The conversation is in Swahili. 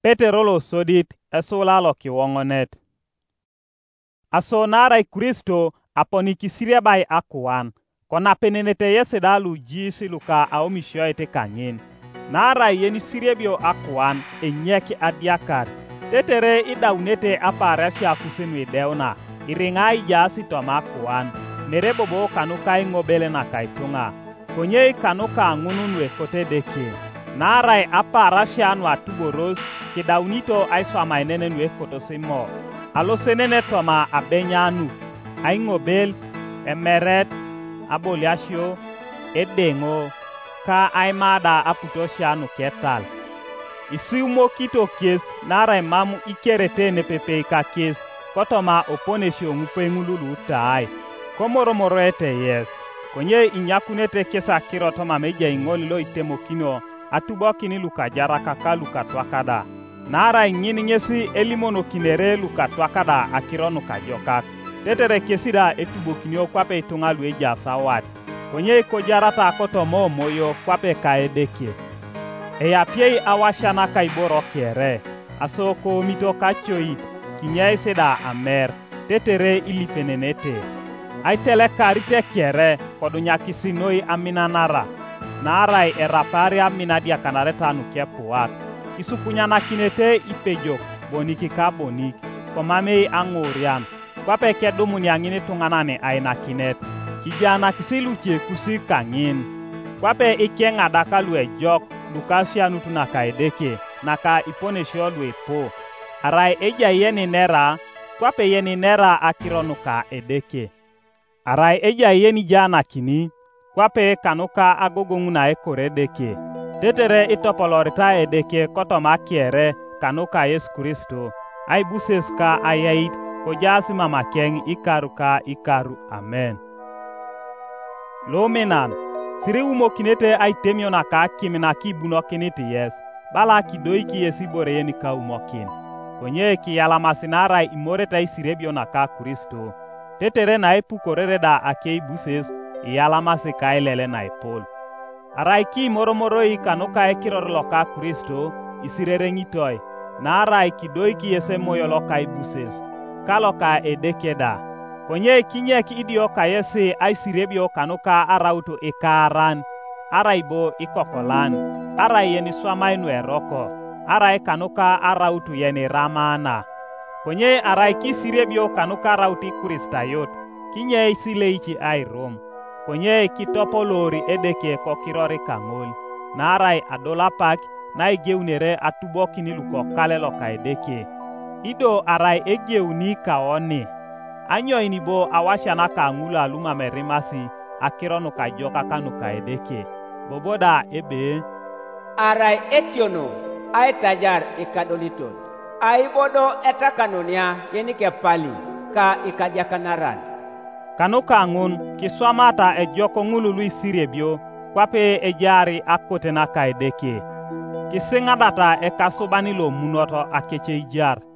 Petero lo sodit esula lo kiwongonet. Aso narai Kristo aponi kisiria bai akuan. Kona penenete yeseda lu jisi luka aomisho ete kangin. Narai yeni siriebio akuan enyeki adiakar. Tetere idaunete aparesi akusenu ideuna. Iringai jasi toma akuan. Merebobo kanukai ngobele na kaitunga. Konye kanuka ngununwe kote deki. Narai aparasi anu atuboros kidaunito aiswa mainene nwe koto simo. Alo senene toma abenyanu. Aingobel, emeret, aboliasio, edengo, ka aimada aputoshianu ketal. Isi umo kito kies, narai mamu ikerete nepepe ka kies, kotoma oponesio ngupe ngululu utai. Komoromoro ete yes. Konye inyakunete kesa kirotoma meja ingolilo itemokino, atubokini luka jarakaka luka twakada. Narai ngini nyesi elimono kinere luka twakada akirono kajokak. Tetere kesida etubokinio kwape itungalu eja sawat. Konye kojarata akotomo moyo kwape kaedeke. Eyapiei awashana kaiboro kere. Asoko mito kachoit. Kinyai seda amer. Tetere ilipenenete. Aitele karite kere kodunya kisinoi aminanara. Narai erapari aminadia kanareta nuke puat. Kisukunyana kinete ipejok boniki ka boniki. Komamei angurian. Kwape kedumu nyangini tunganane aina kinet. Kijana kisiluche kusi kangin. Kwape ike ngadaka lue jok lukasia nutuna kaedeke. Naka iponesho lue po. Arai eja yeni nera. Kwape yeni nera akironuka edeke. Arai eja yeni jana kini. Kwape kanuka agogonguna ekore deke. Tetere itopolorita edeke kotoma kiere kanuka Yesu Kristo. Ai buseska ayait kojasi mama keng ikaru amen. Lomenan siri umo kinete ai temio na ka kimina ki buno kinete yes. Bala kidoi ki yesi bore yeni ka umokin. Konye ki yalamasinara imoreta isirebio na ka Kristo. Tetere na epu korere da akei buses yalamasi ka elele na epol. Arai ki moromoroi kanuka ekirorlo ka Kristo isirere ngitoi. Na arai kidoi ki yese moyolo ka ibuses. Kaloka edekeda. Konye kinye ki idio ka yese aisirebio kanuka arauto ekaran. Araibo ikokolan. Arai yeni swamainu eroko. Arai kanuka arauto yeni ramana. Konye arai ki sirebio kanuka arauti Kristayot. Kinye isileichi ai Rom. Konye kitopolori edeke kokirori kangol. Na arai adolapak na igeunere atubokini luko kalelo ka edeke. Ido arai egeuni kaoni. Anyo inibo awashana ka ngula luma merimasi akironu ka joka kanu ka edeke. Boboda ebe. Arai etiono aetajar ikadoliton. Aibodo etakanonia yenike pali ka ikadiakanaran. Kanuka ngun kiswamata ejoko ngululu isirebio kwape ejari akotena ka edeke. Kisingadata ekasobani lo munoto akeche ijar.